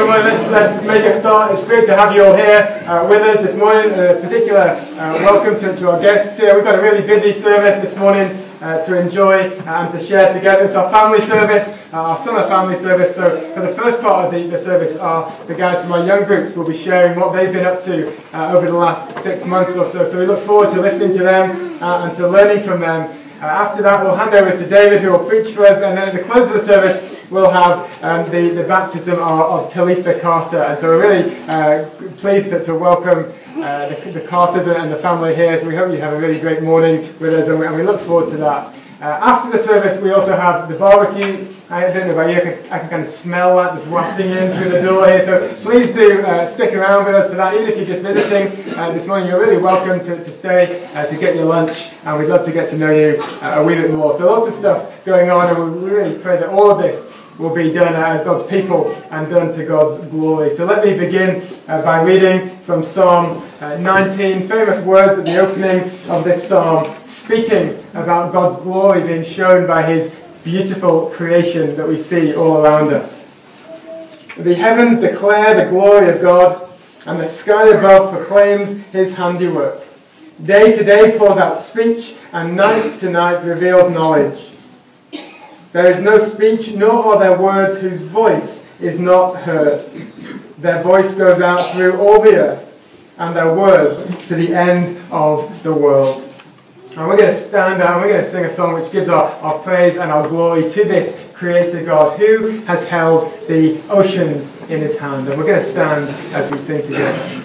come on, let's make a start. It's great to have you all here with us this morning. A particular welcome to our guests here. We've got a really busy service this morning to enjoy and to share together. It's our family service, our summer family service. So for the first part of the service, the guys from our young groups will be sharing what they've been up to over the last 6 months or so. So we look forward to listening to them and to learning from them. After that, we'll hand over to David, who will preach for us, and then at the close of the service, we'll have the baptism of Talitha Carter. And so we're really pleased to welcome the Carters and the family here. So we hope you have a really great morning with us, and we look forward to that. After the service, we also have the barbecue. I don't know about you, I can kind of smell that just wafting in through the door here. So please do stick around with us for that. Even if you're just visiting this morning, you're really welcome to stay to get your lunch. And we'd love to get to know you a wee bit more. So lots of stuff going on, and we really pray that all of this will be done as God's people and done to God's glory. So let me begin by reading from Psalm 19, famous words at the opening of this psalm, speaking about God's glory being shown by his beautiful creation that we see all around us. The heavens declare the glory of God, and the sky above proclaims his handiwork. Day to day pours out speech, and night to night reveals knowledge. There is no speech, nor are there words whose voice is not heard. Their voice goes out through all the earth, and their words to the end of the world. And we're going to stand out and we're going to sing a song which gives our praise and our glory to this Creator God who has held the oceans in his hand. And we're going to stand as we sing together.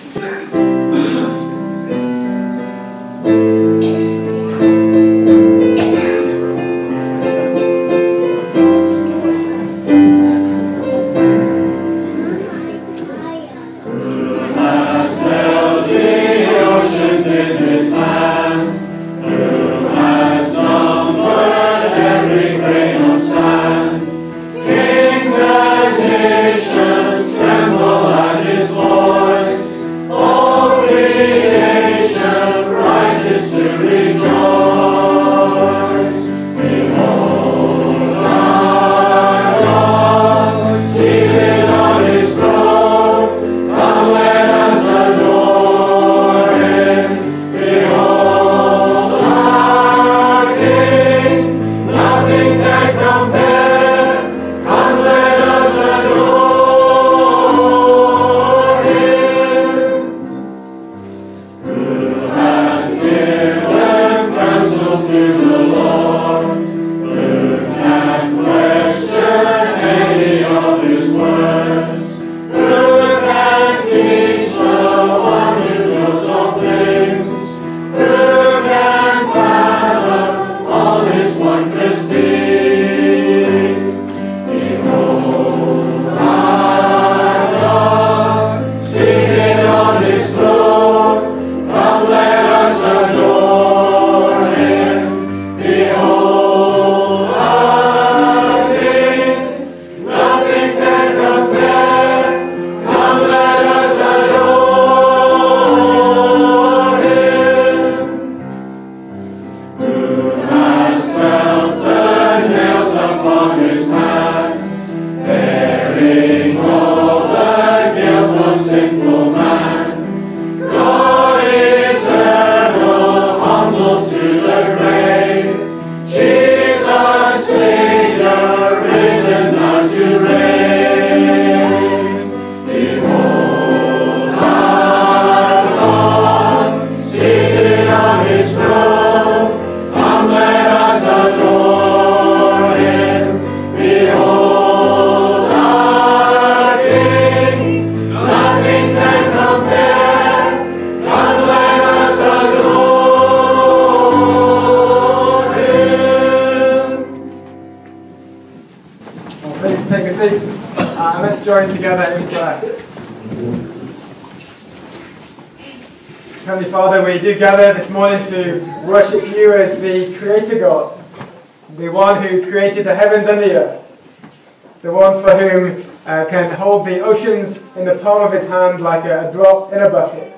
Heavenly Father, we do gather this morning to worship you as the Creator God, the one who created the heavens and the earth, the one for whom can hold the oceans in the palm of his hand like a drop in a bucket.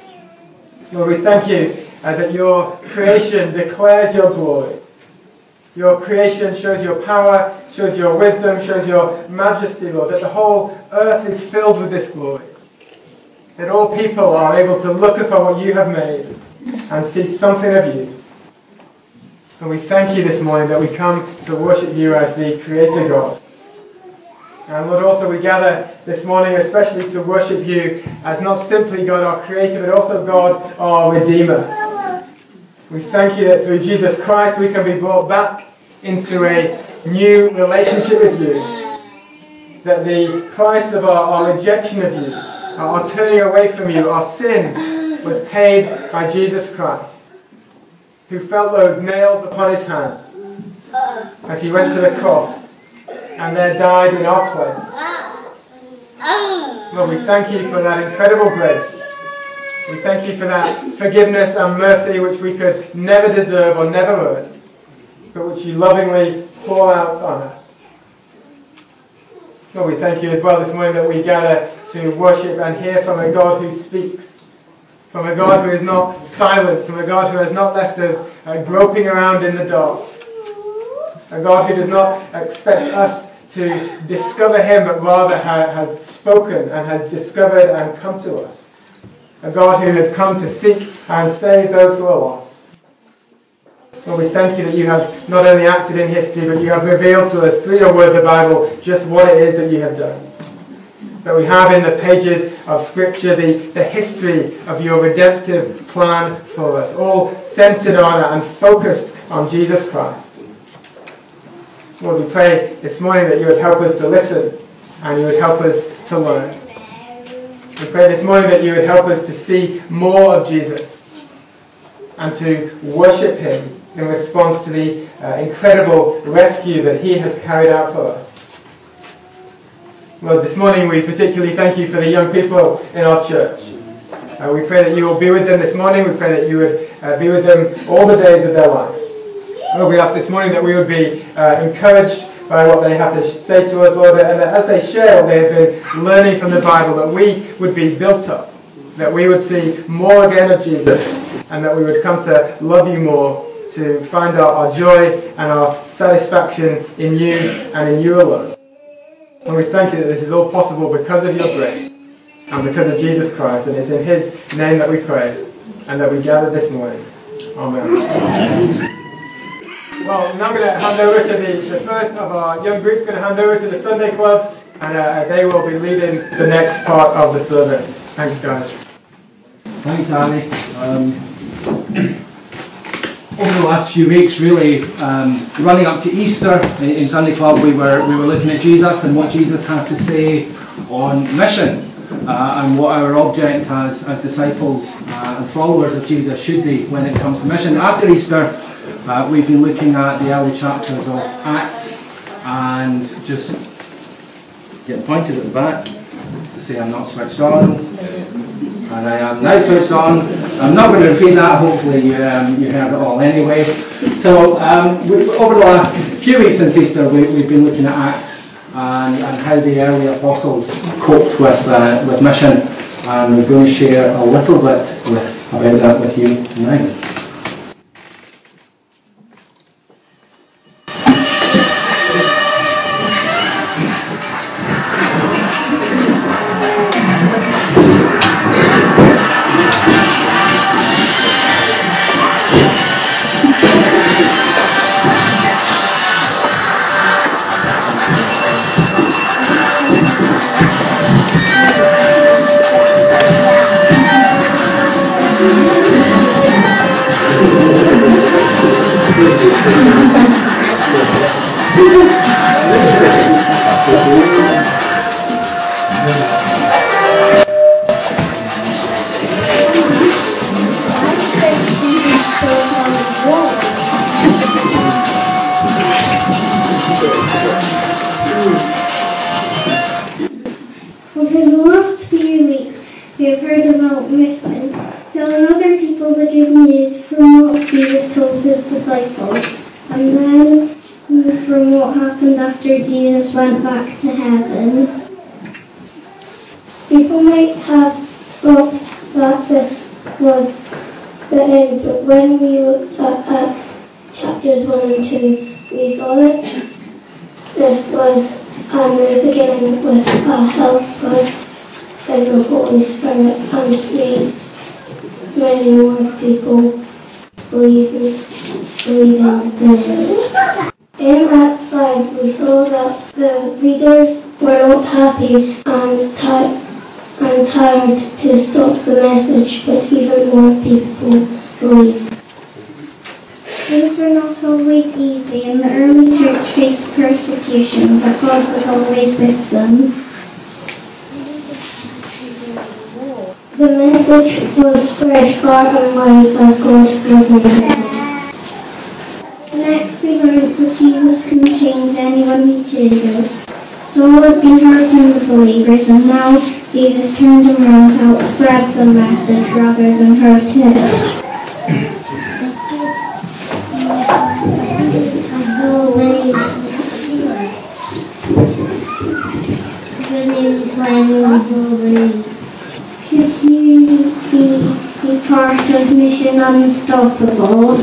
Lord, we thank you that your creation declares your glory. Your creation shows your power, shows your wisdom, shows your majesty, Lord, that the whole earth is filled with this glory. That all people are able to look upon what you have made and see something of you. And we thank you this morning that we come to worship you as the Creator God. And Lord, also we gather this morning especially to worship you as not simply God our Creator, but also God our Redeemer. We thank you that through Jesus Christ we can be brought back into a new relationship with you. That the price of our rejection of you, our turning away from you, our sin was paid by Jesus Christ, who felt those nails upon his hands as he went to the cross and there died in our place. Lord, we thank you for that incredible grace. We thank you for that forgiveness and mercy which we could never deserve or never earn, but which you lovingly pour out on us. Lord, we thank you as well this morning that we gather to worship and hear from a God who speaks, from a God who is not silent, from a God who has not left us groping around in the dark, a God who does not expect us to discover him, but rather has spoken and has discovered and come to us. A God who has come to seek and save those who are lost. Lord, we thank you that you have not only acted in history, but you have revealed to us through your word, the Bible, just what it is that you have done. That we have in the pages of Scripture the history of your redemptive plan for us, all centered on and focused on Jesus Christ. Lord, we pray this morning that you would help us to listen and you would help us to learn. We pray this morning that you would help us to see more of Jesus and to worship him in response to the incredible rescue that he has carried out for us. Lord, this morning we particularly thank you for the young people in our church. We pray that you will be with them this morning. We pray that you would be with them all the days of their life. Lord, we ask this morning that we would be encouraged by what they have to say to us, Lord, and that as they share what they have been learning from the Bible, that we would be built up, that we would see more again of Jesus, and that we would come to love you more, to find our joy and our satisfaction in you and in you alone. And we thank you that this is all possible because of your grace and because of Jesus Christ, and it's in his name that we pray and that we gather this morning. Amen. Well, now I'm going to hand over to the first of our young groups, going to hand over to the Sunday Club, and they will be leading the next part of the service. Thanks, guys. Thanks, Ali. Over the last few weeks, really, running up to Easter in Sunday Club, we were looking at Jesus and what Jesus had to say on mission, and what our object as disciples and followers of Jesus should be when it comes to mission. After Easter, we've been looking at the early chapters of Acts, and just getting pointed at the back to say I'm not switched on, and I am now switched on. I'm not going to repeat that. Hopefully you heard it all anyway. So over the last few weeks since Easter, we've been looking at Acts and how the early apostles coped with mission, and we're going to share a little bit about that with you tonight. Over the last few weeks, we have heard about mission, telling other people the good news from what Jesus told his disciples, and then from what happened after Jesus went back to heaven. People might have thought that this was the end, but when we looked at Acts chapters 1 and 2, we saw that the and the beginning with the help of God and the Holy Spirit, and many more people believing daily. In Acts 5, we saw that the leaders were not happy and tired to stop the message, but even more people believed. Things were not always easy, and the early church faced persecution, but God was always with them. The message was spread far and wide as God was in it. Next, we learned that Jesus can change anyone he chooses. Saul had been hurting the believers, and now Jesus turned him around to help spread the message rather than hurt it. Could you be part of Mission Unstoppable?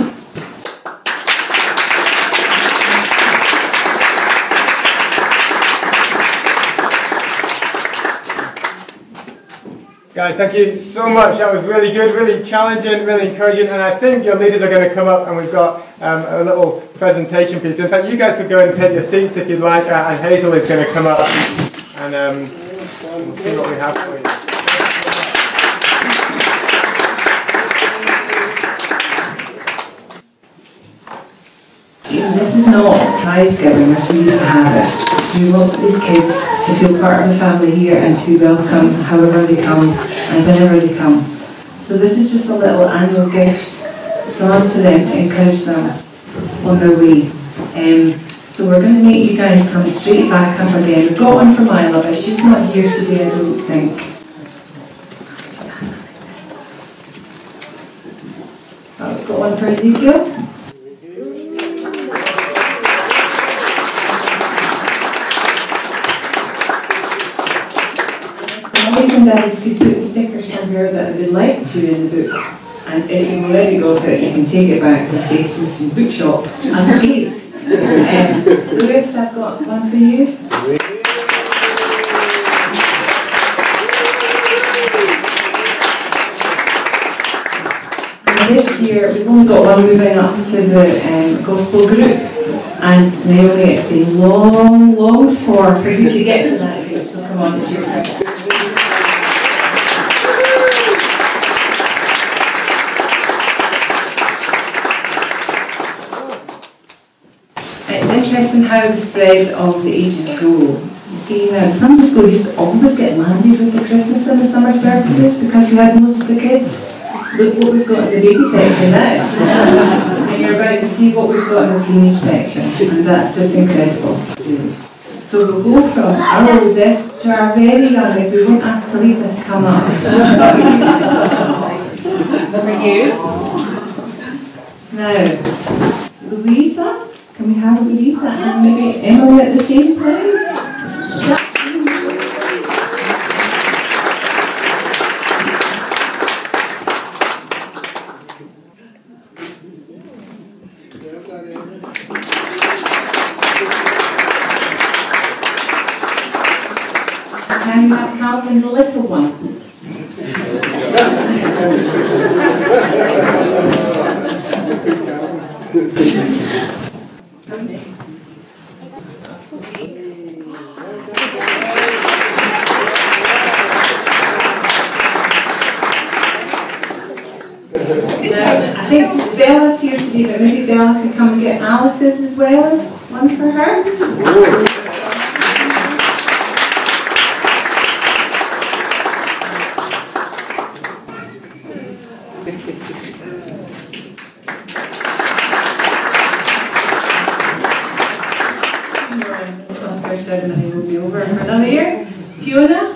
Guys, thank you so much. That was really good, really challenging, really encouraging, and I think your leaders are going to come up and we've got a little presentation piece. In fact, you guys could go and take your seats if you'd like, and Hazel is going to come up and we'll see what we have for you. This is not prize giving as we used to have it. We want these kids to feel part of the family here and to be welcome however they come and whenever they come. So this is just a little annual gift from us to them to encourage them on their way. So we're going to make you guys come straight back up again. We've got one for Mila, but she's not here today, I don't think. We've got one for Ezekiel. Mummies and daddies could put the stickers somewhere that they'd like to in the book. And if you've already got it, you can take it back to the Faith Solution bookshop and see it. Lewis, I've got one for you. And this year, we've only got one moving up to the gospel group. And Naomi, it's been long for you to get to that group. So come on, it's your turn. It's interesting how the spread of the ages go. You see, now in Sunday school we used to always get landed with the Christmas and the summer services because we had most of the kids. Look what we've got in the baby section now. And you're about to see what we've got in the teenage section. And that's just incredible. So we'll go from our oldest to our very youngest. We won't ask Talitha to come up. For you. Now, Louisa. Can we have Louisa and maybe Emily at the same time? Can we have Calvin, the little one? I think just Bella's here today, but maybe Bella could come and get Alice's as well as one for her. This Oscar ceremony will be over for another year. Fiona?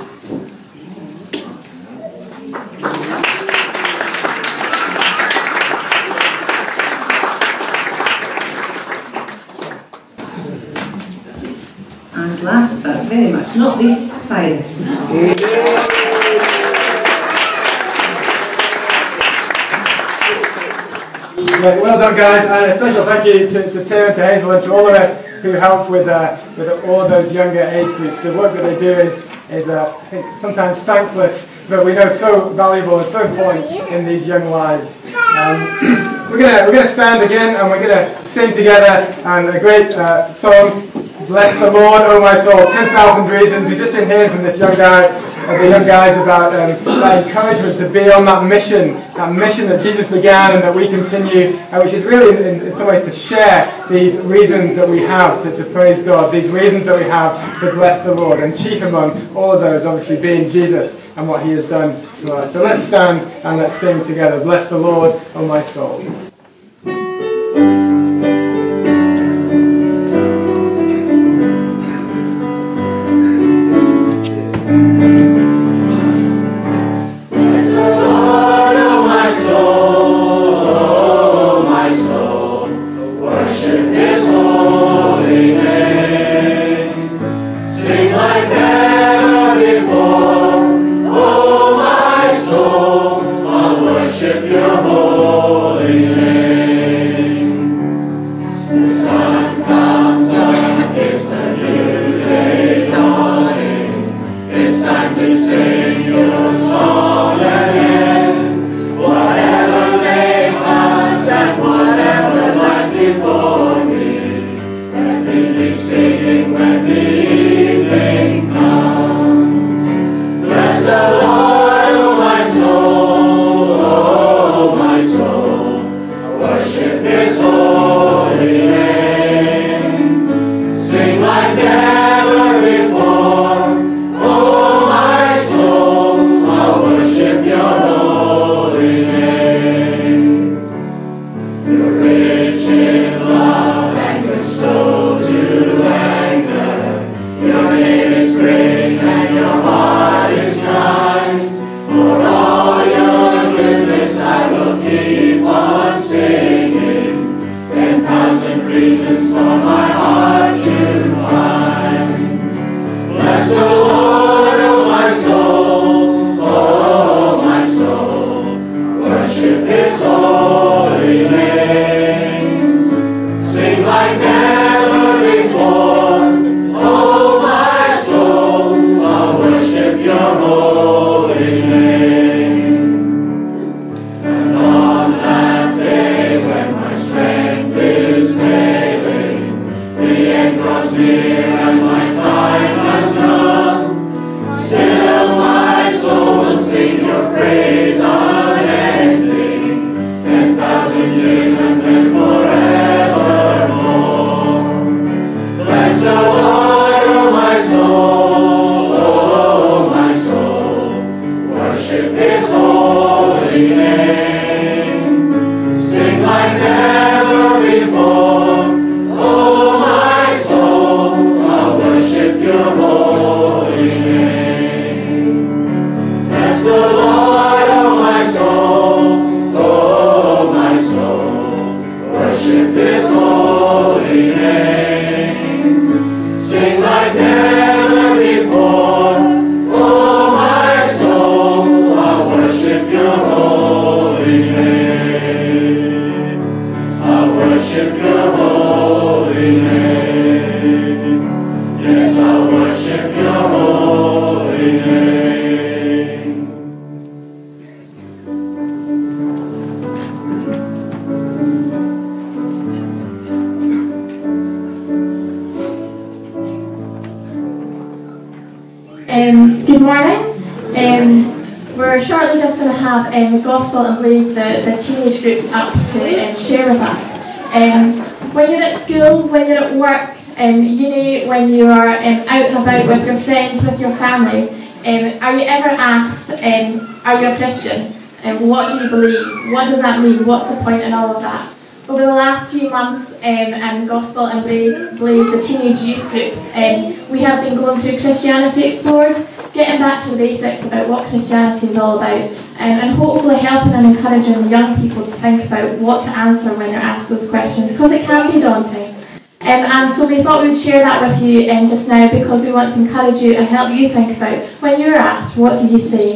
And last but very much not least, Cyrus. Well done, guys, and a special thank you to Tim, to Hazel, and to all the rest who help with all those younger age groups. The work that they do is I think, sometimes thankless, but we know so valuable and so important in these young lives. We're gonna stand again and we're gonna sing together and a great song. Bless the Lord, oh my soul. 10,000 reasons. We've just been hearing from this young guy, the young guys, about that encouragement to be on that mission that Jesus began and that we continue, which is really in some ways to share these reasons that we have to praise God, these reasons that we have to bless the Lord, and chief among all of those obviously being Jesus and what he has done for us. So let's stand and let's sing together. Bless the Lord, oh my soul. Good morning. We're shortly just going to have Gospel and Blaze, the teenage groups, up to share with us. When you're at school, when you're at work, uni, when you are out and about with your friends, with your family, are you ever asked, are you a Christian? What do you believe? What does that mean? What's the point in all of that? Over the last few months, and Gospel and Blaze, the teenage youth groups, we have been going through Christianity Explored, getting back to the basics about what Christianity is all about, and hopefully helping and encouraging the young people to think about what to answer when they're asked those questions, because it can be daunting. And so we thought we would share that with you just now, because we want to encourage you and help you think about, when you're asked, what do you say?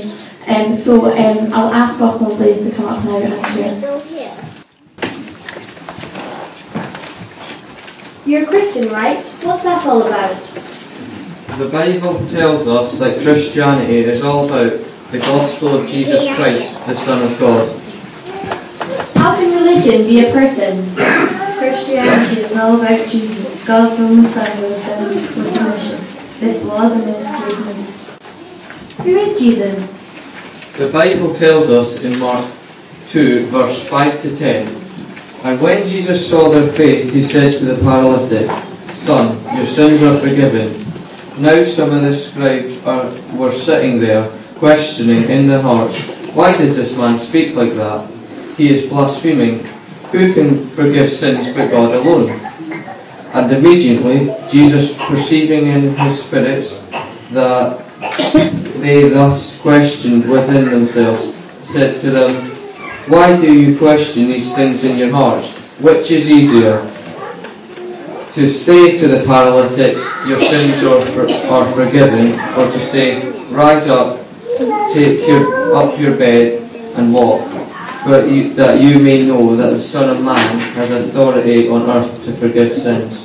So I'll ask Gospel and Blaze to come up now and share. You're a Christian, right? What's that all about? The Bible tells us that Christianity is all about the gospel of Jesus Christ, the Son of God. How can religion be a person? Christianity is all about Jesus, God's only Son who was sent with a mission. This was and is good news. Who is Jesus? The Bible tells us in Mark 2, verse 5 to 10, "And when Jesus saw their faith, he said to the paralytic, 'Son, your sins are forgiven.' Now some of the scribes were sitting there, questioning in their hearts, 'Why does this man speak like that? He is blaspheming. Who can forgive sins but God alone?' And immediately Jesus, perceiving in his spirits that they thus questioned within themselves, said to them, 'Why do you question these things in your hearts? Which is easier, to say to the paralytic, your sins are forgiven, or to say, rise up, take up your bed and walk? But that you may know that the Son of Man has authority on earth to forgive sins.'"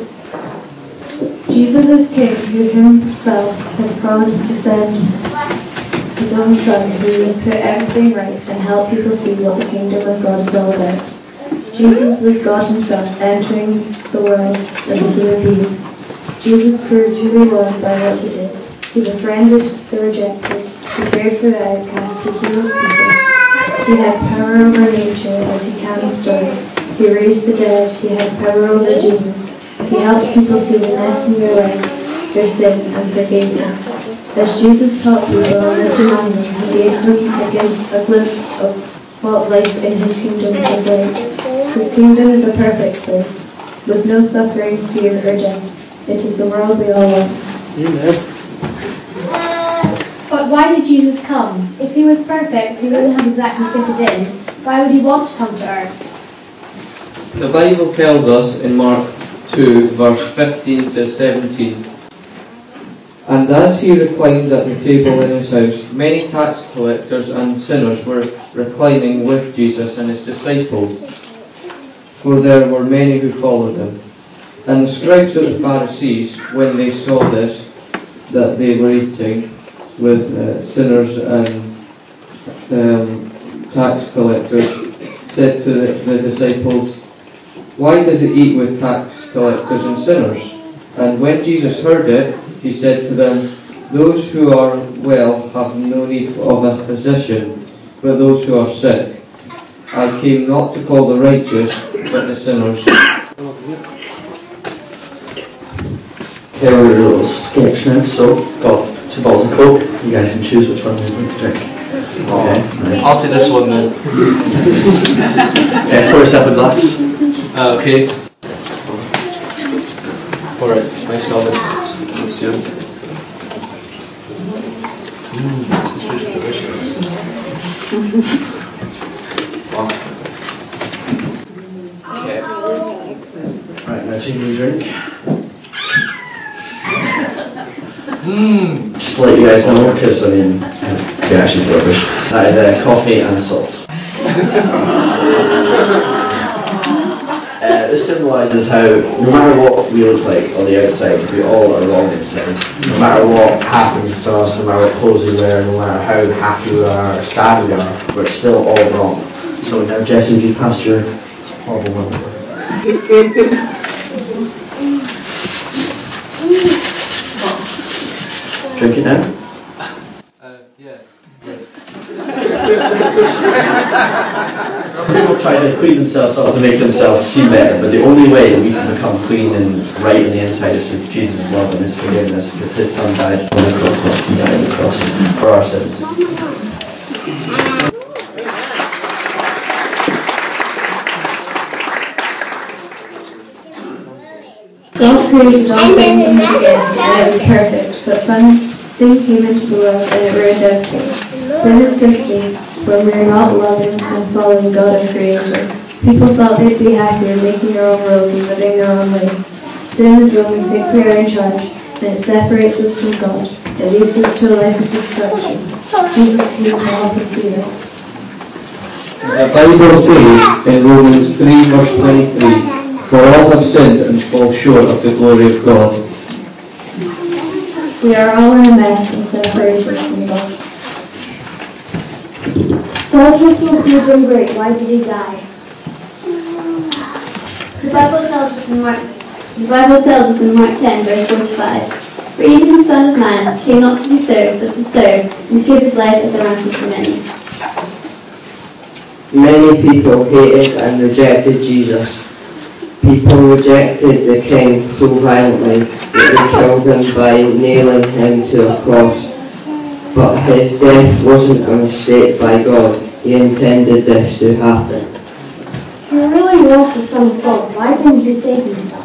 Jesus is King, who himself had promised to send his own Son, who would put everything right and help people see what the kingdom of God is all about. Jesus was God himself, entering the world as a human being. Jesus proved who he was by what he did. He befriended the rejected, he cared for the outcast, he healed people. He had power over nature as he calmed storms. He raised the dead, he had power over demons. He helped people see the mess in their lives, their sin, and forgave them. As Jesus taught people and lived among them, he gave them a glimpse of what life in his kingdom was like. His kingdom is a perfect place, with no suffering, fear, or death. It is the world we all want. Amen. But why did Jesus come? If he was perfect, he wouldn't have exactly fitted in. Why would he want to come to earth? The Bible tells us in Mark 2, verse 15 to 17, "And as he reclined at the table in his house, many tax collectors and sinners were reclining with Jesus and his disciples, for there were many who followed him. And the scribes of the Pharisees, when they saw this, that they were eating with sinners and tax collectors, said to the disciples, 'Why does he eat with tax collectors and sinners?' And when Jesus heard it, he said to them, 'Those who are well have no need of a physician, but those who are sick. I came not to call the righteous, but the sinners.'" Okay, we're a little sketch now, so got 2 bottles of Coke. You guys can choose which one you'd like to drink. Okay, right. I'll take this one then. Okay, pour yourself a glass. Okay. Alright, nice comment. Let's see it. This is delicious. Wow. Okay. Right, now take your drink. Just to let you guys know, because I mean, you're actually rubbish. That is coffee and salt. This symbolises how no matter what we look like on the outside, we all are wrong inside. No matter what happens to us, no matter what clothes we wear, no matter how happy we are or sad we are, we're still all wrong. So now, Jesse, if you passed your horrible mother. Drink it now. Yeah. Some people try to clean themselves up to make themselves seem better, but the only way that we can become clean and right on the inside is through Jesus' love and his forgiveness, because his son died on the cross, he died on the cross for our sins. God created all things in the beginning, and it was perfect, but sin came into the world and it ruined everything. Sin is simply when we are not loving and following God our Creator. People thought they'd be happier making their own rules and living their own way. Sin is when we think we are in charge, and it separates us from God. It leads us to a life of destruction. Jesus came to help us see that. The Bible says in Romans 3 verse 23, For all have sinned and fall short of the glory of God. We are all in a mess and separated from God. God was so good and great, why did he die? The Bible tells us in Mark 10, verse 45, "For even the Son of Man came not to be served, but to serve, and to give his life as a ransom for many." Many people hated and rejected Jesus. People rejected the King so violently that they killed him by nailing him to a cross. But his death wasn't a mistake by God. He intended this to happen. If he really was the Son of God, why didn't he save himself?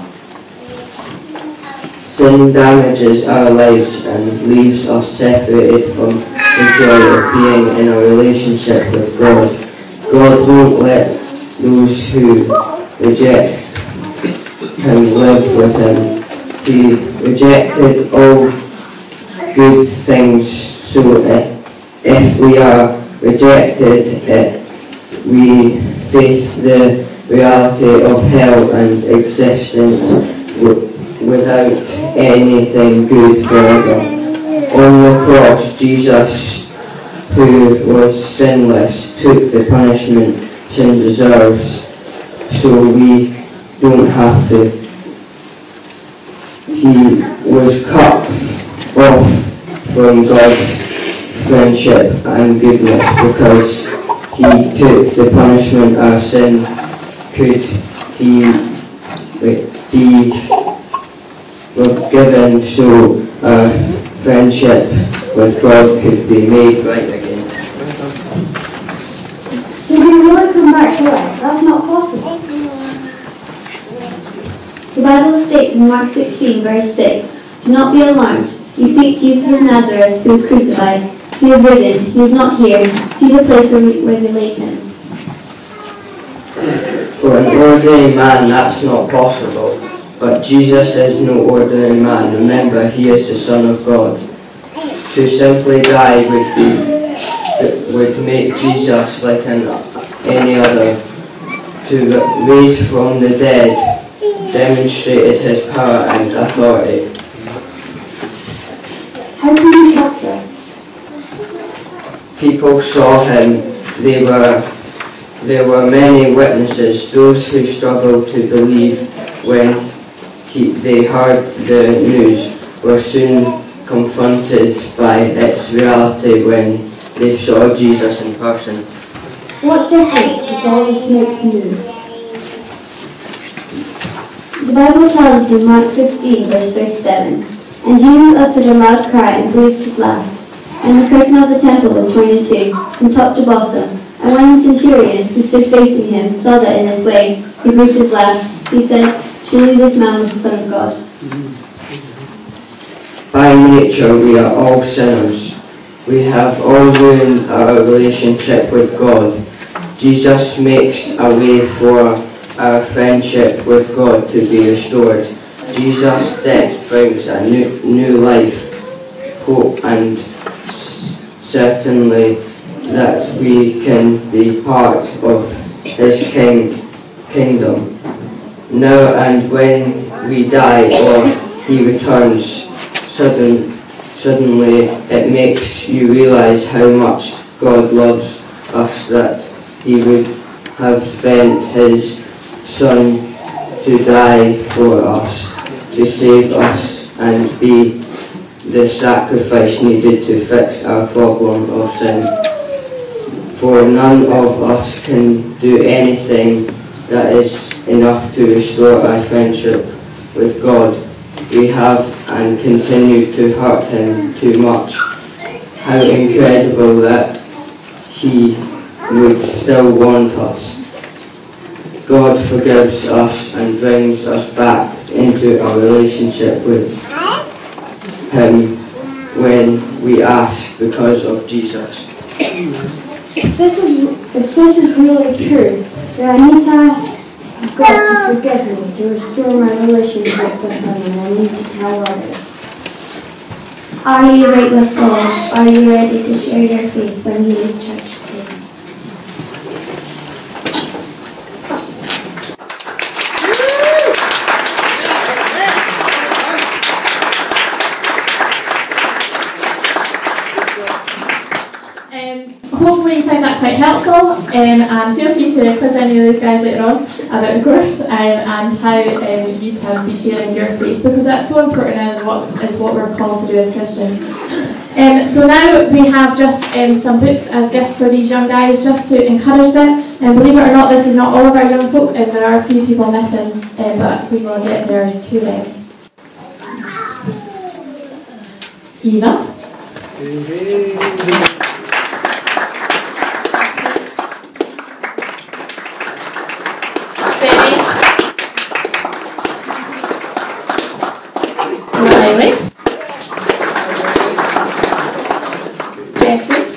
Sin damages our lives and leaves us separated from the joy of being in a relationship with God. God won't let those who reject him live with him. He rejected all good things, so if we are rejected, we face the reality of hell and existence without anything good forever. On the cross, Jesus, who was sinless, took the punishment sin deserves, so we don't have to. He was cut off from God's friendship and goodness because he took the punishment our sin could be forgiven, so our friendship with God could be made right again. Did he really come back to life? That's not possible. The Bible states in Mark 16, verse 6, "Do not be alarmed. You seek Jesus of Nazareth, who was crucified. He is risen. He is not here. See the place where they laid him." For an ordinary man, that's not possible. But Jesus is no ordinary man. Remember, he is the Son of God. To simply die would make Jesus like any other. To raise from the dead demonstrated his power and authority. How can you trust this? People saw him. There were many witnesses, those who struggled to believe when they heard the news were soon confronted by its reality when they saw Jesus in person. What difference does all this make to you? The Bible tells us in Mark 15, verse 37, "And Jesus uttered a loud cry and breathed his last. And the curtain of the temple was torn in two, from top to bottom. And when the centurion, who stood facing him, saw that in this way he breathed his last, he said, 'Surely this man was the Son of God.'" By nature, we are all sinners. We have all ruined our relationship with God. Jesus makes a way for our friendship with God to be restored. Jesus' death brings a new life, hope, and certainly that we can be part of his kingdom. Now and when we die or he returns, suddenly it makes you realize how much God loves us, that he would have spent his Son to die for us, to save us and be the sacrifice needed to fix our problem of sin. For none of us can do anything that is enough to restore our friendship with God. We have and continue to hurt him too much. How incredible that he would still want us. God forgives us and brings us back into a relationship with him when we ask because of Jesus. If this is really true, then I need to ask God to forgive me, to restore my relationship with him, and I need to tell others. Are you right with God? Are you ready to share your faith when you leave church today? Hopefully you find that quite helpful, and feel free to quiz any of those guys later on about the course and how you can be sharing your faith, because that's so important and what we're called to do as Christians. So now we have just some books as gifts for these young guys, just to encourage them. And believe it or not, this is not all of our young folk, and there are a few people missing, but we will get theirs to them. Eva. Riley. Jesse.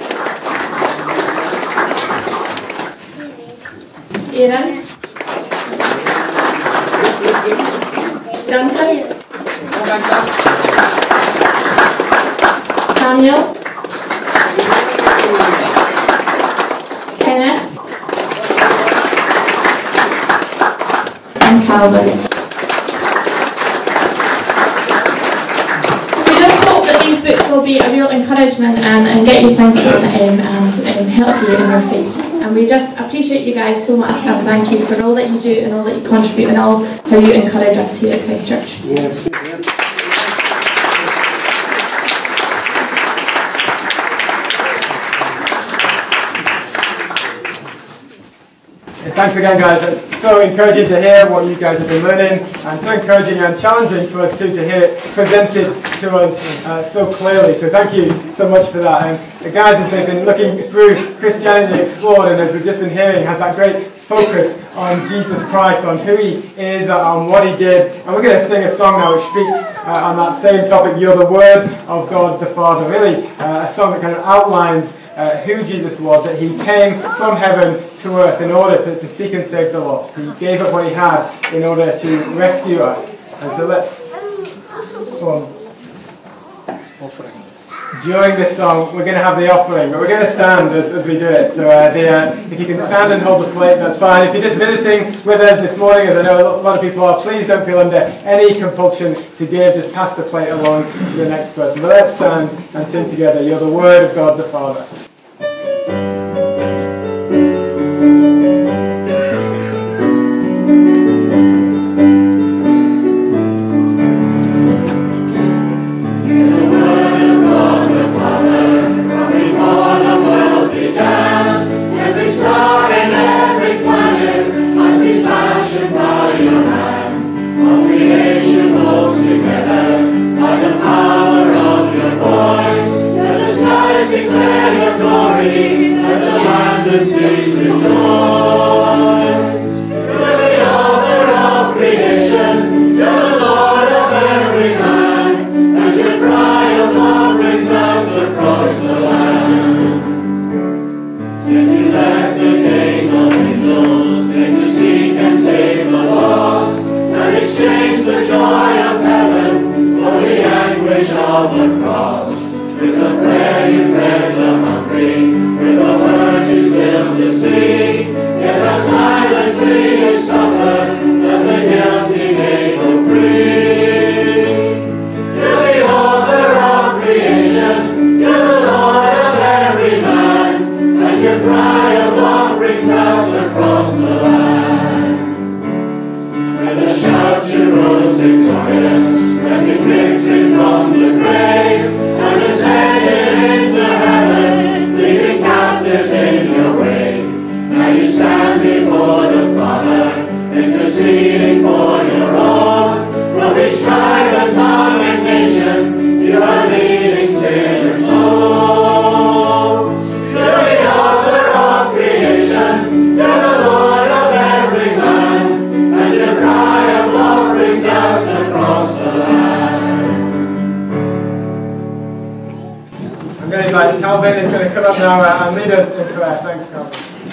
Aaron. Duncan. Samuel. Kenneth. And Calvin. Books will be a real encouragement and get you thinking and help you in your faith. And we just appreciate you guys so much and thank you for all that you do and all that you contribute and all how you encourage us here at Christ Church. Yes. Thanks again, guys. It's so encouraging to hear what you guys have been learning, and so encouraging and challenging for us too to hear it presented to us so clearly. So thank you so much for that. And the guys, as they've been looking through Christianity Explored, and as we've just been hearing, have that great focus on Jesus Christ, on who he is, on what he did. And we're going to sing a song now which speaks on that same topic, You're the Word of God the Father. Really a song that kind of outlines who Jesus was, that he came from heaven to earth in order to seek and save the lost. He gave up what he had in order to rescue us. And so let's go on. During this song, we're going to have the offering, but we're going to stand as we do it. So if you can stand and hold the plate, that's fine. If you're just visiting with us this morning, as I know a lot of people are, please don't feel under any compulsion to give. Just pass the plate along to the next person. But let's stand and sing together, You're the Word of God the Father. Calvin is going to come up now and lead us in prayer. Thanks, Calvin.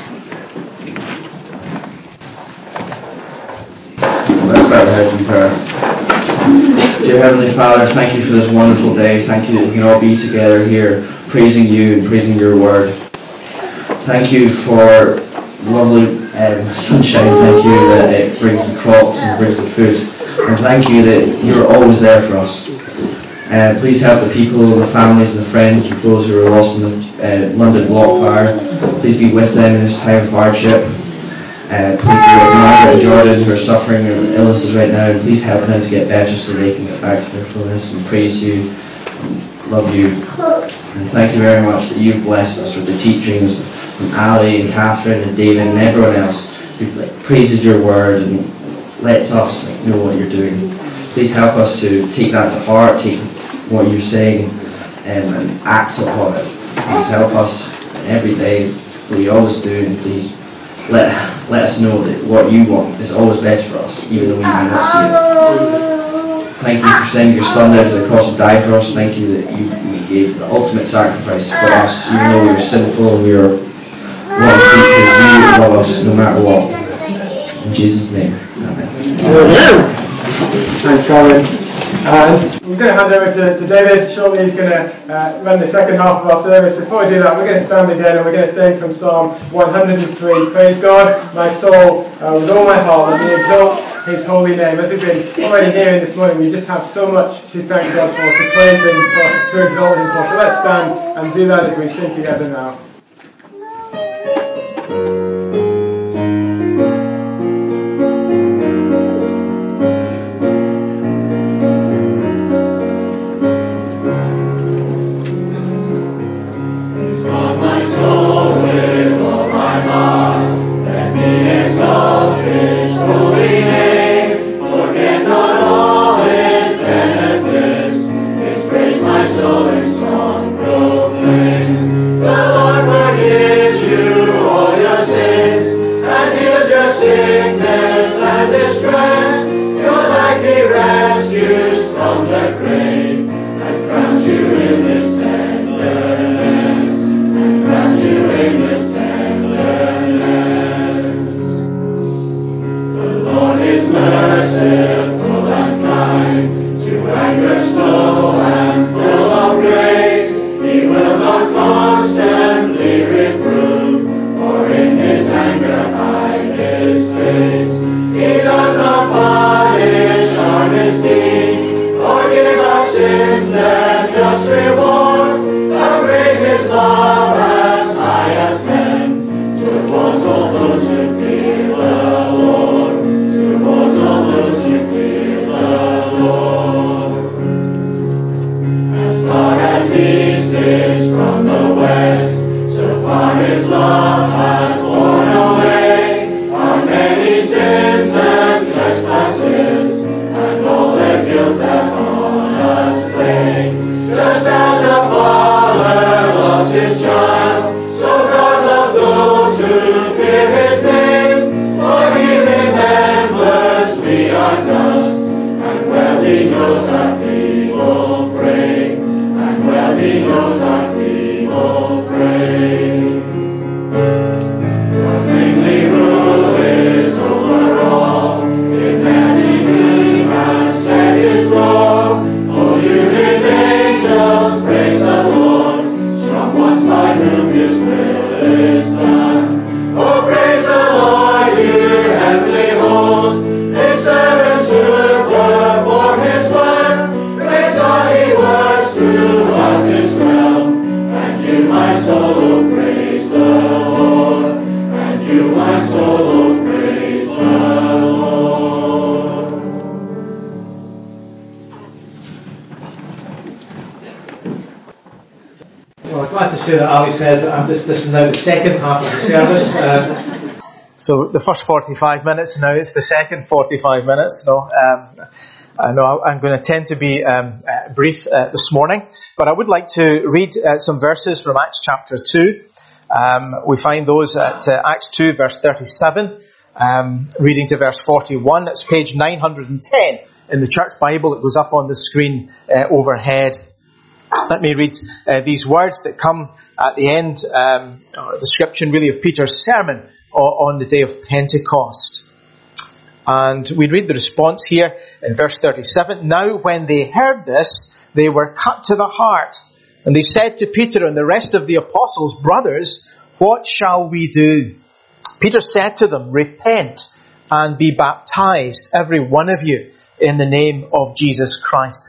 Let's bow our heads in prayer. Dear Heavenly Father, thank you for this wonderful day. Thank you that we can all be together here praising you and praising your word. Thank you for lovely sunshine. Thank you that it brings the crops and brings the food. And thank you that you're always there for us. Please help the people, the families and the friends of those who are lost in the London block fire. Please be with them in this time of hardship. Please be with Margaret and Jordan who are suffering from illnesses right now, and please help them to get better so they can get back to their fullness. And praise you, love you, and thank you very much that you've blessed us with the teachings from Ali and Catherine and David and everyone else who praises your word and lets us know what you're doing. Please help us to take that to heart, take what you're saying and act upon it. Please help us every day, we always do, and please let us know that what you want is always best for us, even though we may not see it. Thank you for sending your Son there to the cross to die for us. Thank you that you gave the ultimate sacrifice for us, even though we were sinful and we were wrong creatures. You love us no matter what. In Jesus' name, amen. Thanks, Colin. We're going to hand over to David shortly. He's going to run the second half of our service. Before we do that, we're going to stand again and we're going to sing from Psalm 103. Praise God, my soul, with all my heart, let me exalt his holy name. As we've been already hearing this morning, we just have so much to thank God for, to praise him for, to exalt him for. So let's stand and do that as we sing together now. Say that Ali said this is now the second half of the service. So the first 45 minutes, now it's the second 45 minutes. I know I'm going to tend to be brief this morning, but I would like to read some verses from Acts chapter 2. We find those at Acts 2 verse 37, reading to verse 41. It's page 910 in the Church Bible. It goes up on the screen overhead. Let me read these words that come at the end, the description really of Peter's sermon on the day of Pentecost. And we read the response here in verse 37. Now when they heard this, they were cut to the heart. And they said to Peter and the rest of the apostles, Brothers, what shall we do? Peter said to them, Repent and be baptized, every one of you, in the name of Jesus Christ,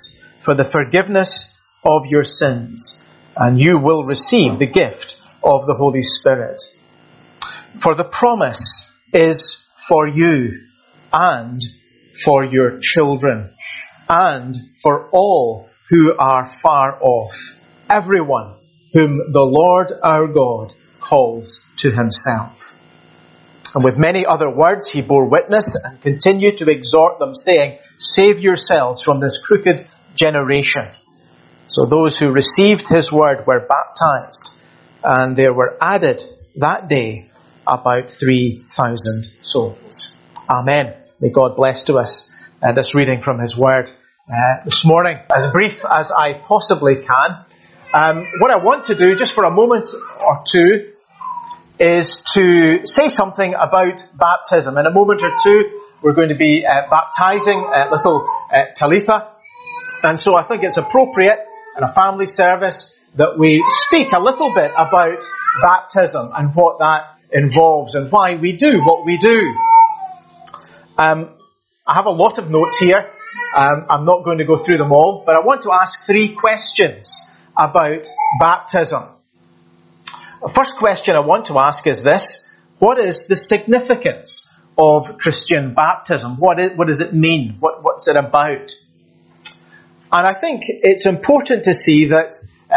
for the forgiveness of your sins, and you will receive the gift of the Holy Spirit. For the promise is for you and for your children and for all who are far off, everyone whom the Lord our God calls to himself. And with many other words he bore witness and continued to exhort them, saying, save yourselves from this crooked generation. So those who received his word were baptized, and there were added that day about 3,000 souls. Amen. May God bless to us this reading from his word this morning. As brief as I possibly can. What I want to do, just for a moment or two, is to say something about baptism. In a moment or two, we're going to be baptizing little Talitha. And so I think it's appropriate in a family service that we speak a little bit about baptism and what that involves and why we do what we do. I have a lot of notes here. I'm not going to go through them all, but I want to ask 3 questions about baptism. The first question I want to ask is this: what is the significance of Christian baptism? What does it mean? What's it about? And I think it's important to see that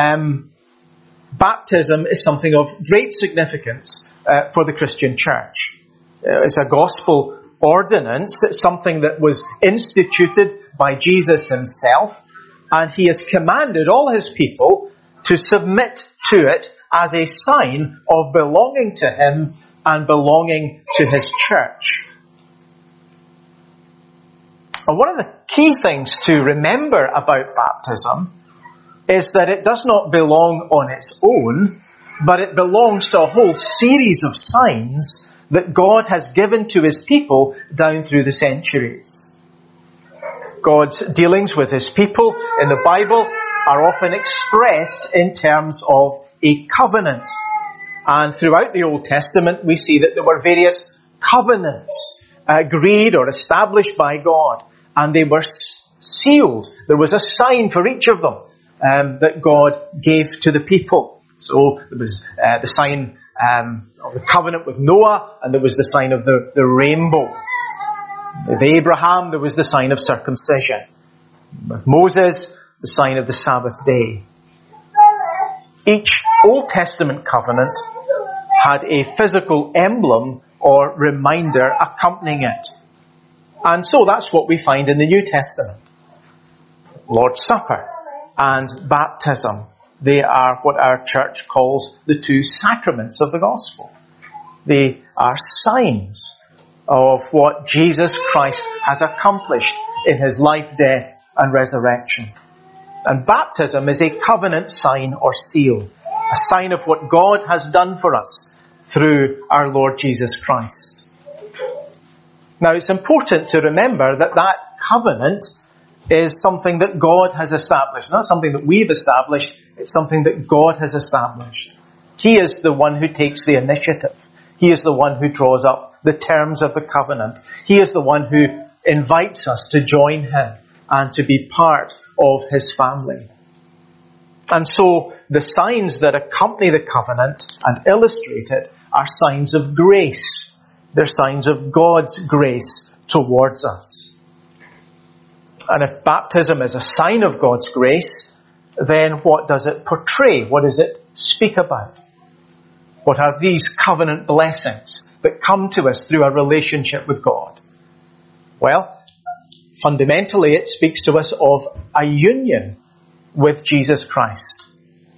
baptism is something of great significance for the Christian church. It's a gospel ordinance. It's something that was instituted by Jesus himself, and he has commanded all his people to submit to it as a sign of belonging to him and belonging to his church. And one of the key things to remember about baptism is that it does not belong on its own, but it belongs to a whole series of signs that God has given to his people down through the centuries. God's dealings with his people in the Bible are often expressed in terms of a covenant. And throughout the Old Testament, we see that there were various covenants agreed or established by God, and they were sealed. There was a sign for each of them that God gave to the people. So there was the sign of the covenant with Noah, and there was the sign of the rainbow. With Abraham, there was the sign of circumcision. With Moses, the sign of the Sabbath day. Each Old Testament covenant had a physical emblem or reminder accompanying it. And so that's what we find in the New Testament. Lord's Supper and baptism. They are what our church calls the 2 sacraments of the gospel. They are signs of what Jesus Christ has accomplished in his life, death, and resurrection. And baptism is a covenant sign or seal, a sign of what God has done for us through our Lord Jesus Christ. Now, it's important to remember that that covenant is something that God has established, not something that we've established. It's something that God has established. He is the one who takes the initiative. He is the one who draws up the terms of the covenant. He is the one who invites us to join him and to be part of his family. And so the signs that accompany the covenant and illustrate it are signs of grace. They're signs of God's grace towards us. And if baptism is a sign of God's grace, then what does it portray? What does it speak about? What are these covenant blessings that come to us through our relationship with God? Well, fundamentally it speaks to us of a union with Jesus Christ.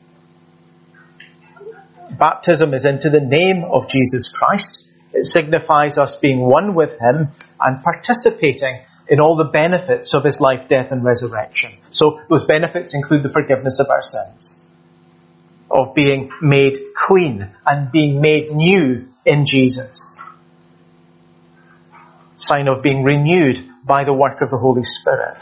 Baptism is into the name of Jesus Christ. It signifies us being one with him and participating in all the benefits of his life, death, and resurrection. So those benefits include the forgiveness of our sins, of being made clean and being made new in Jesus. Sign of being renewed by the work of the Holy Spirit.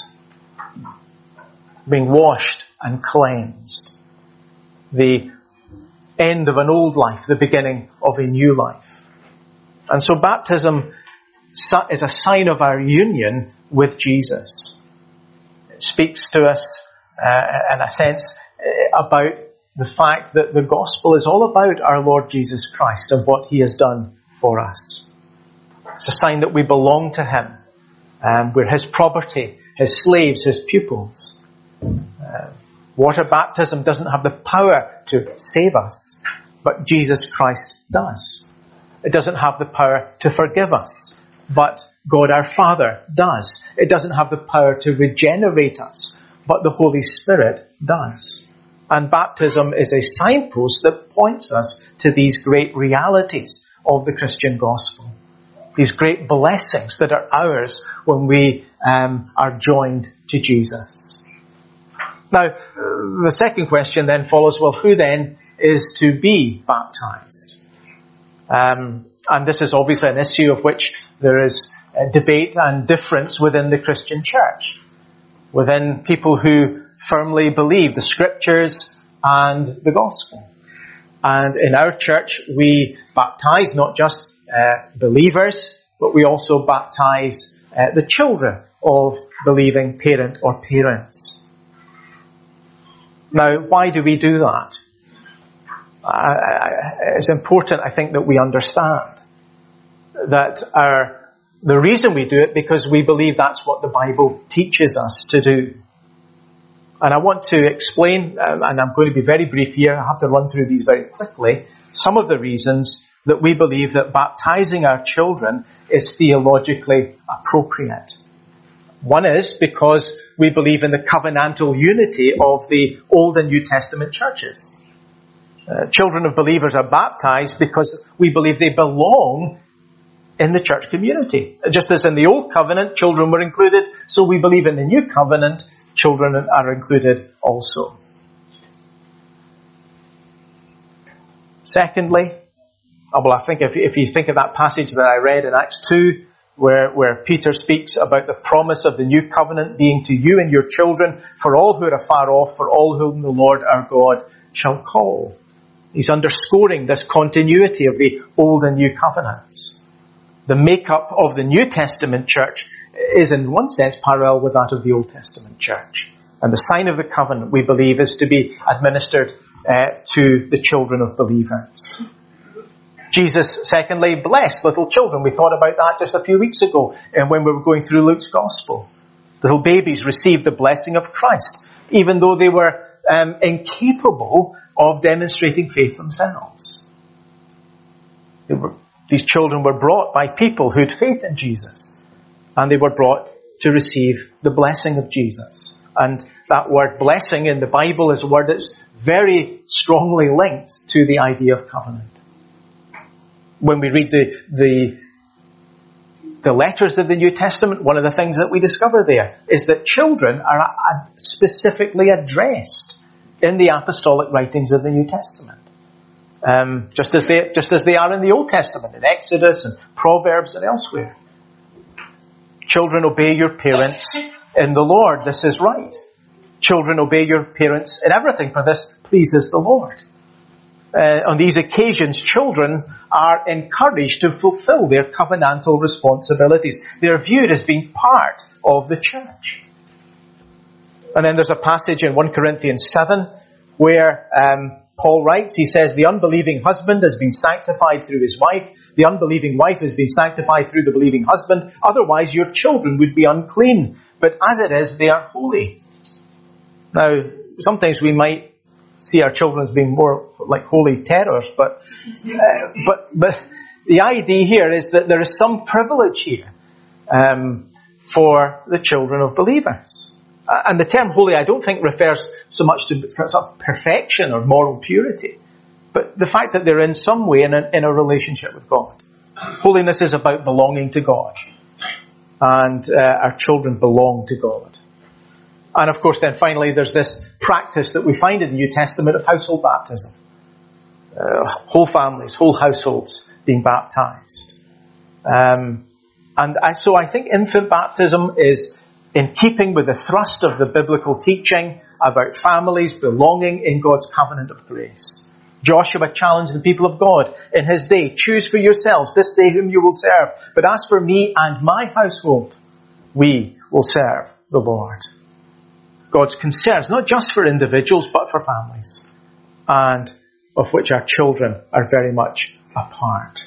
Being washed and cleansed. The end of an old life, the beginning of a new life. And so baptism is a sign of our union with Jesus. It speaks to us in a sense, about the fact that the gospel is all about our Lord Jesus Christ and what he has done for us. It's a sign that we belong to him. We're his property, his slaves, his pupils. Water baptism doesn't have the power to save us, but Jesus Christ does. It doesn't have the power to forgive us, but God our Father does. It doesn't have the power to regenerate us, but the Holy Spirit does. And baptism is a signpost that points us to these great realities of the Christian gospel. These great blessings that are ours when we are joined to Jesus. Now, the second question then follows, well, who then is to be baptized? And this is obviously an issue of which there is debate and difference within the Christian church, within people who firmly believe the scriptures and the gospel. And in our church, we baptize not just believers, but we also baptize the children of believing parent or parents. Now, why do we do that? It's important, I think, that we understand that the reason we do it because we believe that's what the Bible teaches us to do. And I want to explain, and I'm going to be very brief here, I have to run through these very quickly, some of the reasons that we believe that baptizing our children is theologically appropriate. One is because we believe in the covenantal unity of the Old and New Testament churches. Children of believers are baptized because we believe they belong in the church community. Just as in the Old Covenant, children were included, so we believe in the New Covenant, children are included also. Secondly, I think if you think of that passage that I read in Acts 2, where Peter speaks about the promise of the new covenant being to you and your children, for all who are afar off, for all whom the Lord our God shall call. He's underscoring this continuity of the old and new covenants. The makeup of the New Testament church is in one sense parallel with that of the Old Testament church. And the sign of the covenant, we believe, is to be administered to the children of believers. Jesus, secondly, blessed little children. We thought about that just a few weeks ago when we were going through Luke's Gospel. Little babies received the blessing of Christ, even though they were incapable of demonstrating faith themselves. These children were brought by people who had faith in Jesus, and they were brought to receive the blessing of Jesus. And that word blessing in the Bible is a word that's very strongly linked to the idea of covenant. When we read the letters of the New Testament, one of the things that we discover there is that children are specifically addressed in the apostolic writings of the New Testament. Just as they are in the Old Testament, in Exodus and Proverbs and elsewhere. Children, obey your parents in the Lord. This is right. Children, obey your parents in everything, for this pleases the Lord. On these occasions, children are encouraged to fulfill their covenantal responsibilities. They're viewed as being part of the church. And then there's a passage in 1 Corinthians 7 where Paul writes, he says, the unbelieving husband has been sanctified through his wife. The unbelieving wife has been sanctified through the believing husband. Otherwise, your children would be unclean. But as it is, they are holy. Now, sometimes we might see our children as being more like holy terrors, but the idea here is that there is some privilege here for the children of believers. And the term holy, I don't think refers so much to sort of perfection or moral purity, but the fact that they're in some way in a relationship with God. Holiness is about belonging to God, and our children belong to God. And of course, then finally, there's this practice that we find in the New Testament of household baptism. Whole families, whole households being baptized. So I think infant baptism is in keeping with the thrust of the biblical teaching about families belonging in God's covenant of grace. Joshua challenged the people of God in his day, choose for yourselves this day whom you will serve. But as for me and my household, we will serve the Lord. God's concerns, not just for individuals, but for families, and of which our children are very much a part.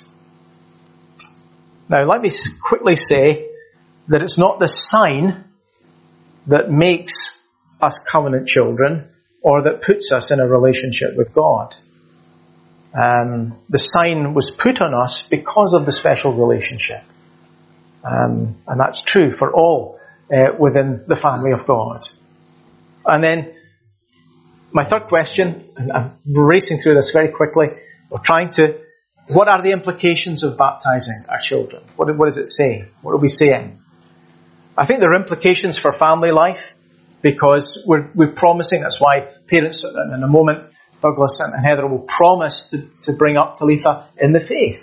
Now, let me quickly say that it's not the sign that makes us covenant children or that puts us in a relationship with God. The sign was put on us because of the special relationship. And that's true for all within the family of God. And then, my third question, and I'm racing through this very quickly, what are the implications of baptizing our children? What does it say? What are we saying? I think there are implications for family life, because we're promising, that's why parents, in a moment, Douglas and Heather will promise to bring up Talitha in the faith.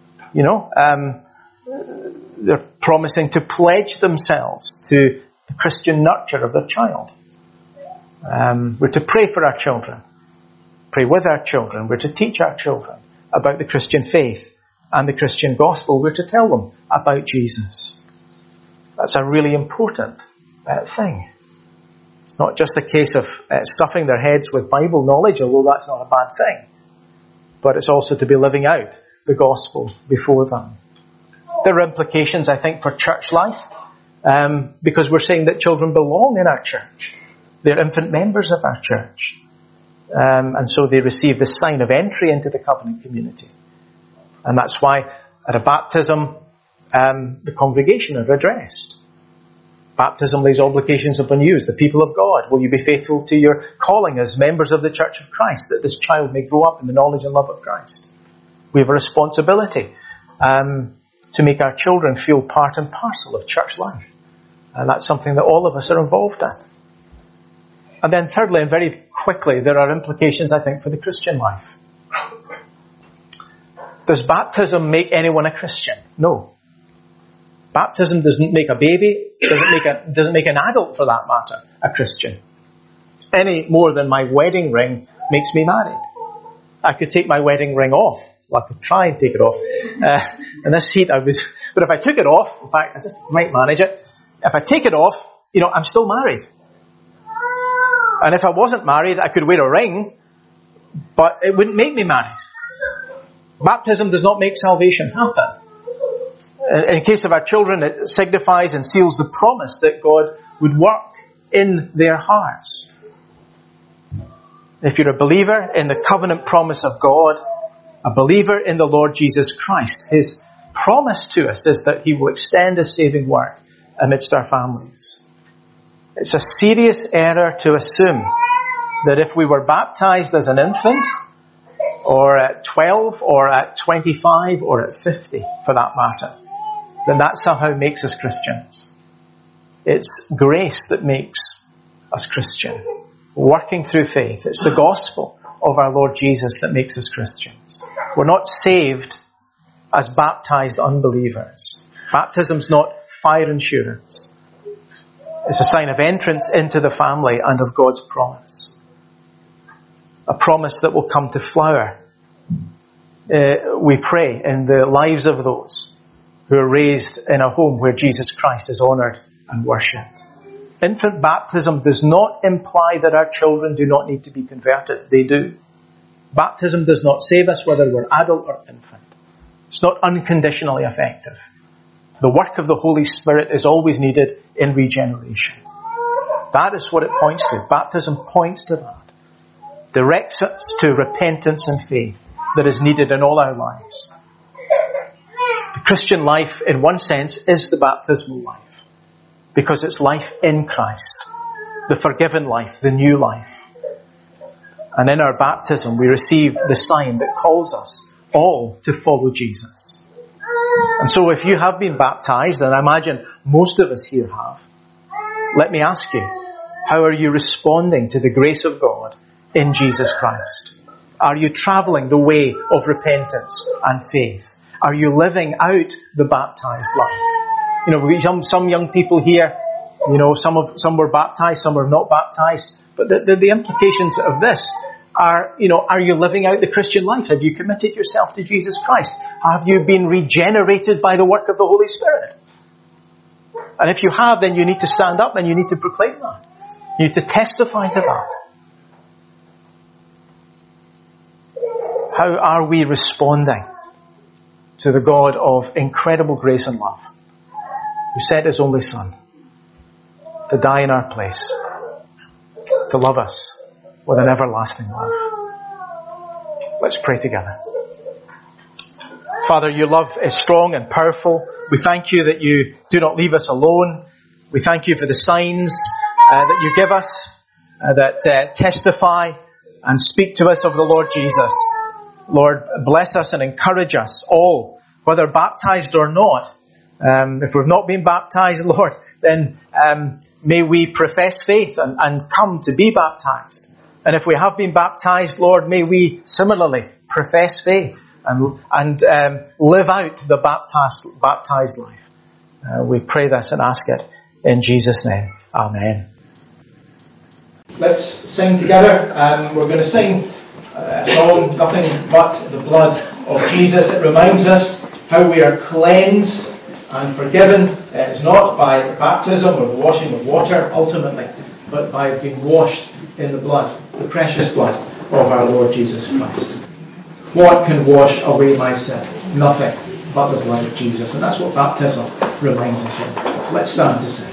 They're promising to pledge themselves to the Christian nurture of their child. We're to pray for our children, pray with our children. We're to teach our children about the Christian faith and the Christian gospel. We're to tell them about Jesus. That's a really important thing. It's not just a case of stuffing their heads with Bible knowledge, although that's not a bad thing. But it's also to be living out the gospel before them. There are implications, I think, for church life, because we're saying that children belong in our church. They're infant members of our church. And so they receive the sign of entry into the covenant community. And that's why at a baptism, the congregation are addressed. Baptism lays obligations upon you as the people of God. Will you be faithful to your calling as members of the Church of Christ, that this child may grow up in the knowledge and love of Christ? We have a responsibility to make our children feel part and parcel of church life. And that's something that all of us are involved in. And then thirdly, and very quickly, there are implications, I think, for the Christian life. Does baptism make anyone a Christian? No. Baptism doesn't make a baby, doesn't make an adult, for that matter, a Christian. Any more than my wedding ring makes me married. I could take my wedding ring off. Well, I could try and take it off. In this heat, but if I took it off, in fact, I just might manage it. If I take it off, I'm still married. And if I wasn't married, I could wear a ring, but it wouldn't make me married. Baptism does not make salvation happen. In case of our children, it signifies and seals the promise that God would work in their hearts. If you're a believer in the covenant promise of God, a believer in the Lord Jesus Christ, His promise to us is that He will extend His saving work amidst our families. It's a serious error to assume that if we were baptized as an infant, or at 12, or at 25, or at 50, for that matter, then that somehow makes us Christians. It's grace that makes us Christian. Working through faith. It's the gospel of our Lord Jesus that makes us Christians. We're not saved as baptized unbelievers. Baptism's not fire insurance. It's a sign of entrance into the family and of God's promise. A promise that will come to flower, we pray, in the lives of those who are raised in a home where Jesus Christ is honoured and worshipped. Infant baptism does not imply that our children do not need to be converted. They do. Baptism does not save us whether we're adult or infant. It's not unconditionally effective. The work of the Holy Spirit is always needed in regeneration. That is what it points to. Baptism points to that. Directs us to repentance and faith that is needed in all our lives. The Christian life, in one sense, is the baptismal life. Because it's life in Christ. The forgiven life, the new life. And in our baptism, we receive the sign that calls us all to follow Jesus. And so if you have been baptized, and I imagine most of us here have, let me ask you, how are you responding to the grace of God in Jesus Christ? Are you travelling the way of repentance and faith? Are you living out the baptized life? We some young people here, some were baptized, some were not baptized. But the implications of this are you living out the Christian life? Have you committed yourself to Jesus Christ? Have you been regenerated by the work of the Holy Spirit? And if you have, then you need to stand up and you need to proclaim that. you to testify to that. How are we responding to the God of incredible grace and love, who sent His only Son to die in our place, to love us with an everlasting love? Let's pray together. Father, your love is strong and powerful. We thank you that you do not leave us alone. We thank you for the signs that you give us that testify and speak to us of the Lord Jesus. Lord, bless us and encourage us all, whether baptized or not. If we've not been baptized, Lord, then may we profess faith and come to be baptized. And if we have been baptized, Lord, may we similarly profess faith and live out the baptized life. We pray this and ask it in Jesus' name. Amen. Let's sing together. We're going to sing a song, Nothing But the Blood of Jesus. It reminds us how we are cleansed and forgiven. It's not by baptism or the washing of water ultimately, but by being washed in the blood, the precious blood of our Lord Jesus Christ. What can wash away my sin? Nothing but the blood of Jesus. And that's what baptism reminds us of. So let's stand to sing.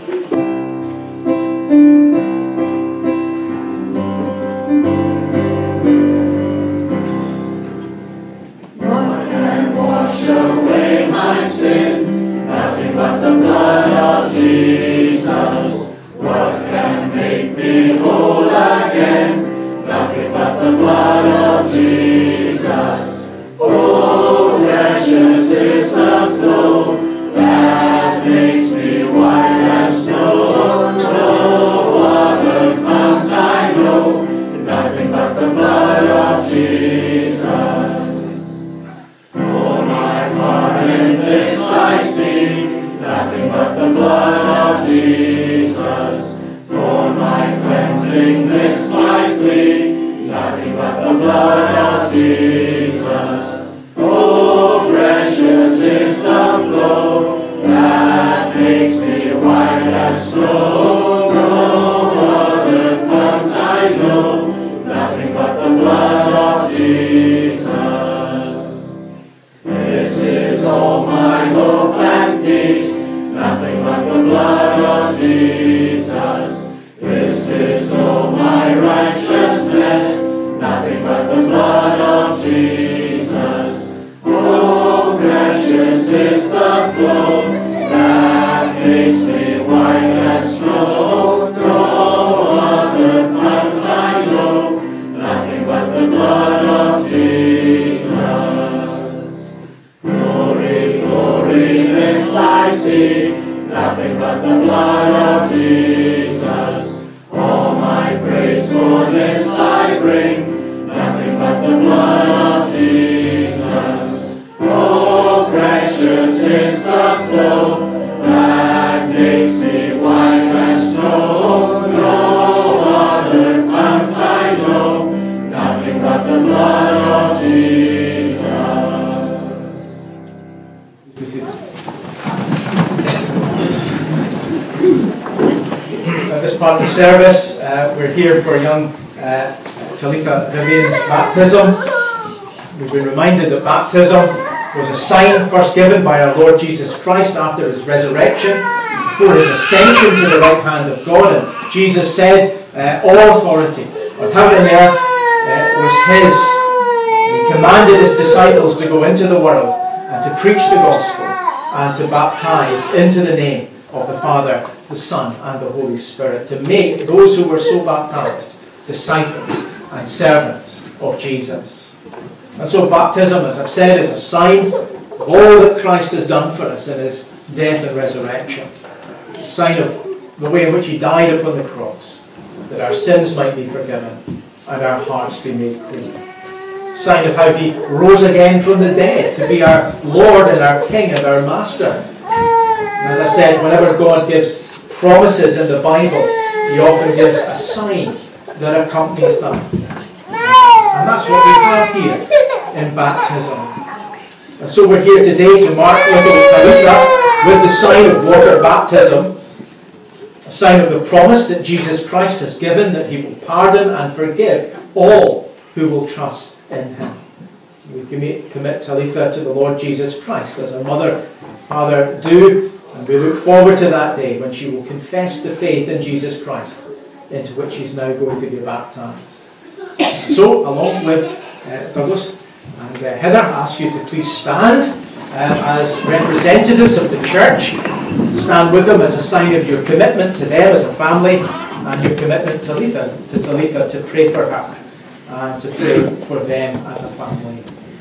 Service. We're here for young Talitha Vivian's baptism. We've been reminded that baptism was a sign first given by our Lord Jesus Christ after His resurrection, before His ascension to the right hand of God. And Jesus said, all authority on heaven and earth was His. And He commanded His disciples to go into the world and to preach the gospel and to baptize into the name of the Father, the Son, and the Holy Spirit, to make those who were so baptized disciples and servants of Jesus. And so baptism, as I've said, is a sign of all that Christ has done for us in His death and resurrection. A sign of the way in which He died upon the cross, that our sins might be forgiven and our hearts be made clean. A sign of how He rose again from the dead to be our Lord and our King and our Master. And as I said, whenever God gives promises in the Bible, He often gives a sign that accompanies them. And that's what we have here in baptism. And so we're here today to mark little Talitha with the sign of water baptism. a sign of the promise that Jesus Christ has given, that he will pardon and forgive all who will trust in him. We commit Talitha to the Lord Jesus Christ as a mother and father do, and we look forward to that day when she will confess the faith in Jesus Christ, into which she's now going to be baptized. So, along with Douglas and Heather, I ask you to please stand as representatives of the church. Stand with them as a sign of your commitment to them as a family, and your commitment to Talitha, to pray for her and to pray for them as a family.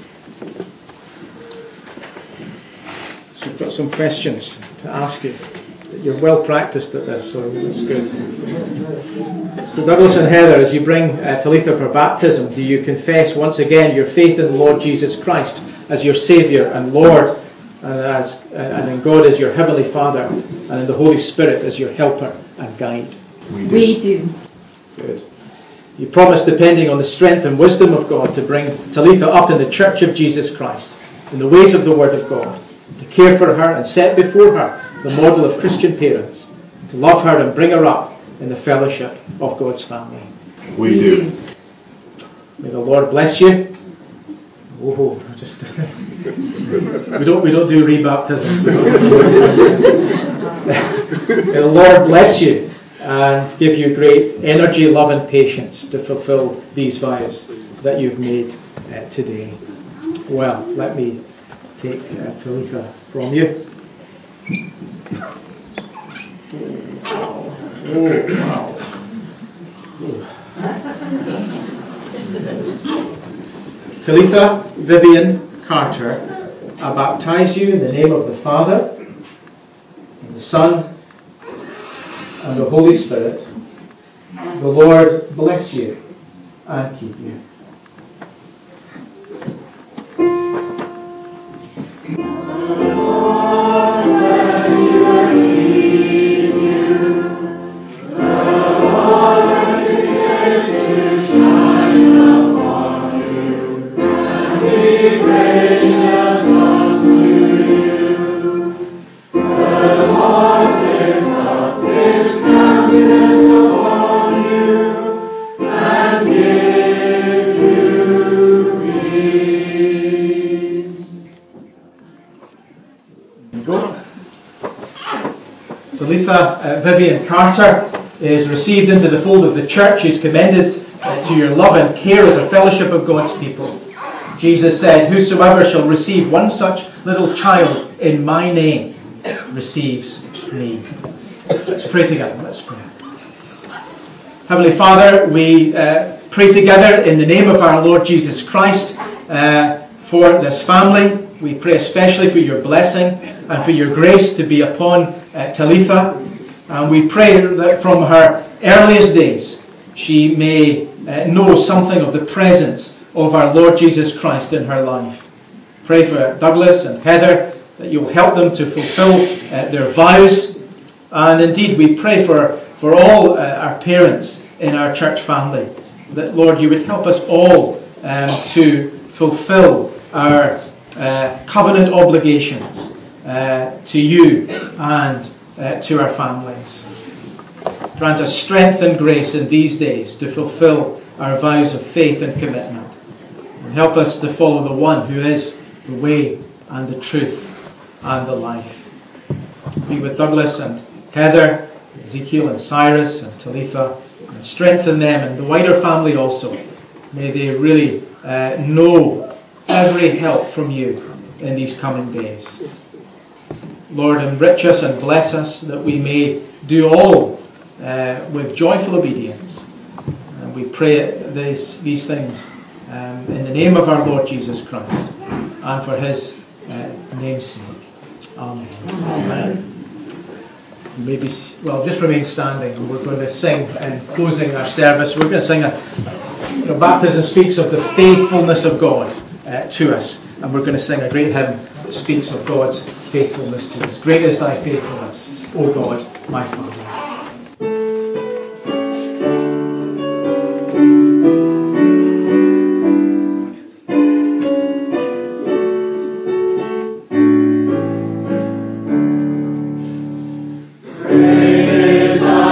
So we've got some questions to ask you. You're well practiced at this, so that's good. So Douglas and Heather, as you bring Talitha for baptism, do you confess once again your faith in the Lord Jesus Christ as your Saviour and Lord, and in God as your Heavenly Father, and in the Holy Spirit as your helper and guide? We do. Good. Do you promise, depending on the strength and wisdom of God, to bring Talitha up in the Church of Jesus Christ, in the ways of the Word of God, to care for her and set before her the model of Christian parents, to love her and bring her up in the fellowship of God's family? We do. May the Lord bless you. Whoa, just we don't do rebaptisms. May the Lord bless you and give you great energy, love and patience to fulfill these vows that you've made today. Well, let me take Talitha from you. Oh, wow. Talitha Vivian Carter, I baptize you in the name of the Father, and the Son, and the Holy Spirit. The Lord bless you and keep you. Talitha Vivian Carter is received into the fold of the church. She's commended to your love and care as a fellowship of God's people. Jesus said, "Whosoever shall receive one such little child in my name receives me." Let's pray together. Let's pray. Heavenly Father, we pray together in the name of our Lord Jesus Christ for this family. We pray especially for your blessing and for your grace to be upon Talitha. And we pray that from her earliest days she may know something of the presence of our Lord Jesus Christ in her life. Pray for Douglas and Heather that you'll help them to fulfill their vows. And indeed we pray for all our parents in our church family, that Lord you would help us all to fulfill our covenant obligations to you and to our families. Grant us strength and grace in these days to fulfill our vows of faith and commitment. And help us to follow the one who is the way and the truth and the life. Be with Douglas and Heather, Ezekiel and Cyrus and Talitha, and strengthen them and the wider family also. May they really know every help from you in these coming days. Lord, enrich us and bless us that we may do all with joyful obedience. And we pray these things in the name of our Lord Jesus Christ and for his name's sake. Amen. Amen. Maybe, just remain standing, and we're going to sing in closing our service. We're going to sing baptism speaks of the faithfulness of God to us, and we're going to sing a great hymn that speaks of God's faithfulness to us. Great is thy faithfulness, O God, my Father. Great is thy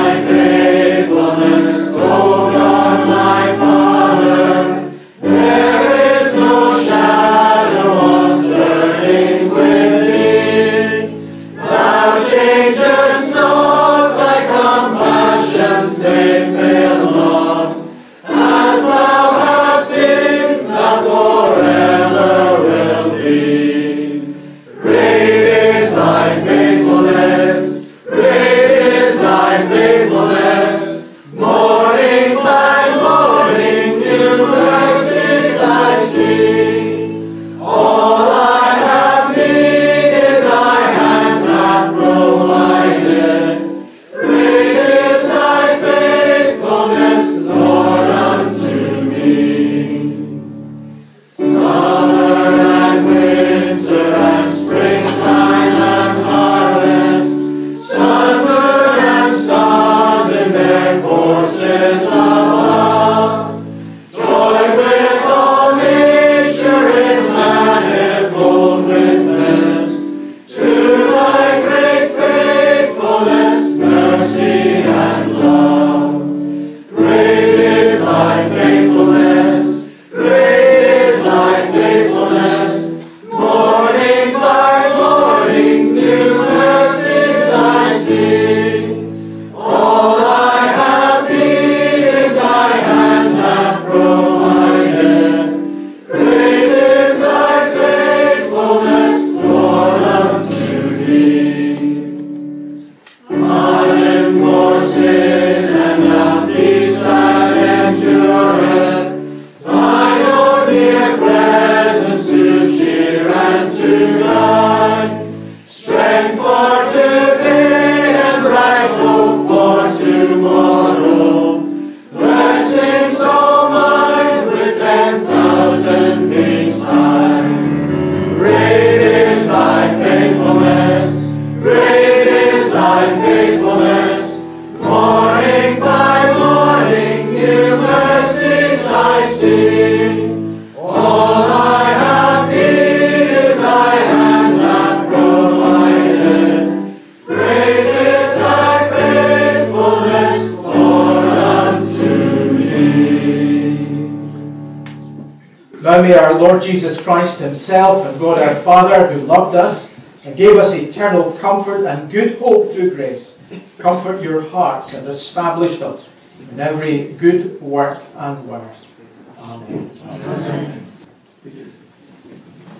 Now may our Lord Jesus Christ himself and God our Father, who loved us and gave us eternal comfort and good hope through grace, comfort your hearts and establish them in every good work and word. Amen. Amen.